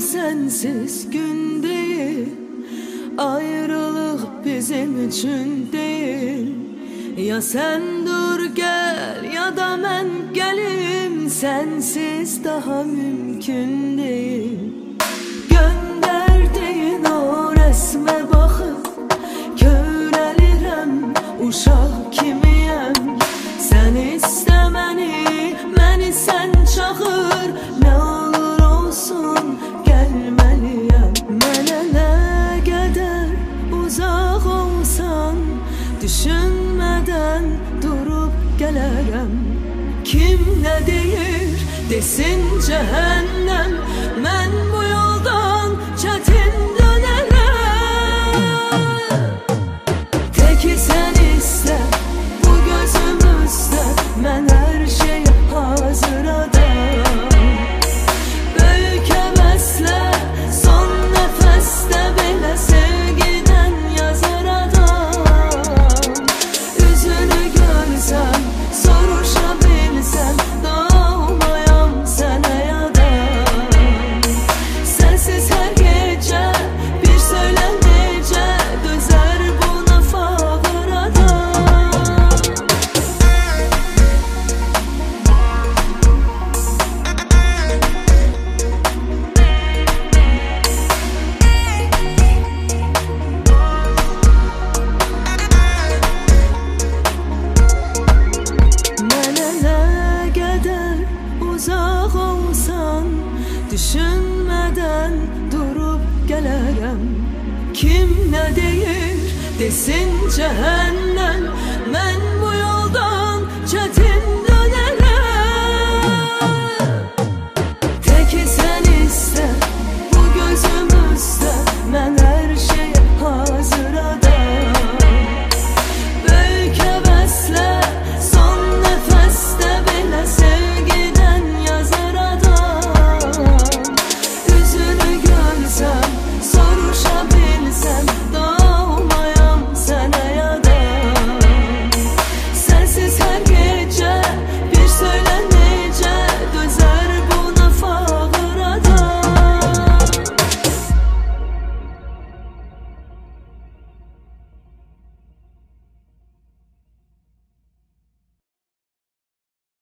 sensiz gün değil, ayrılık bizim için değil. Ya sen dur gel ya da ben gelim, sensiz daha mümkün değil. Gönderdiğin o resme bakıp körelirem, uşaq kimiyem. Sen istemeni, məni sen çağır, ne olur olsun gelmeliyem. Mənə ne kadar uzak olsan, düşünmeden durup gelerem. Kim ne deyir desin cehennem, mən bu yoldan çetin dönerem. Teki sen iste bu gözümüzde, mən her şeye hazır adam. Böyük hevesle son nefeste bile sevgiden yazar adam. Üzünü görsem, soruşabilsem, doğmayam sana yadan. Sensiz her gece bir söylenmece, dözer buna fağır adam. Ne kadar uzak olsan, düşünmeden durup gelerem. Kim ne deyir desin cehennem,